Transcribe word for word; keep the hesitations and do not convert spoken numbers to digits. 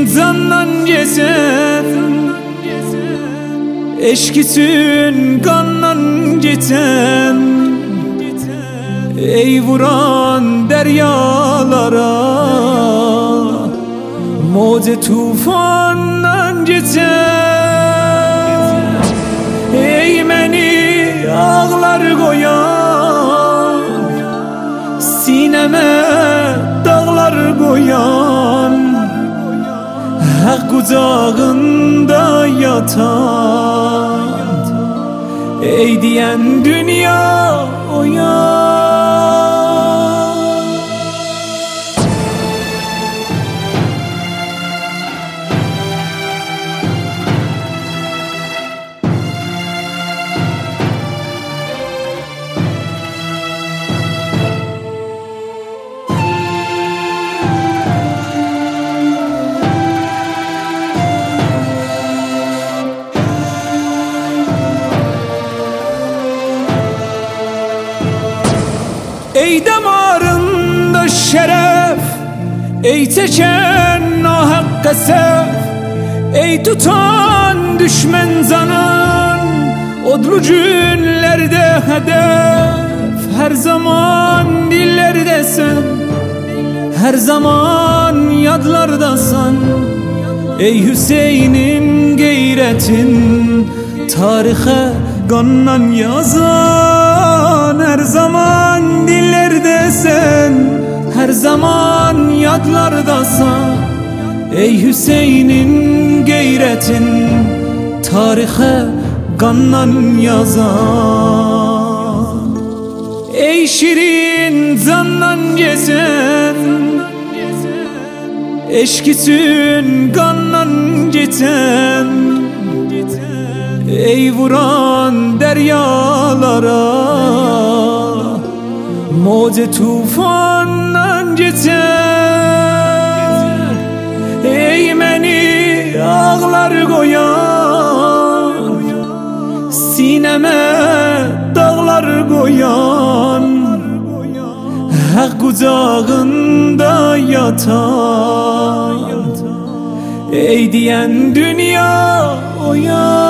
candan geçen, eşkisün kandan geçen, ey vuran deryalara, moce tufandan geçen, ey beni ağlar koyan, sineme dağlar koyan, hak kucağında yatan, ey diyen dünya uyan. Ey damarında şeref, ey çeken o hakka sef, ey tutan düşmen zanın, odlu günlerde hedef, her zaman dillerdesin, her zaman yadlardasan, ey Hüseyin'in gayretin, tarihe kanla yazan, her zaman dillerdesin, her zaman yadlardasan, ey Hüseyin'in gayretin, tarihe kanla yazan, ey şirin candan geçen, eşkisün kandan geçen, ey vuran deryalara, moce tufandan geçen, ey beni ağlar koyan, sineme dağlar koyan, hak kucağında yatan, ey diyen dünya uyan.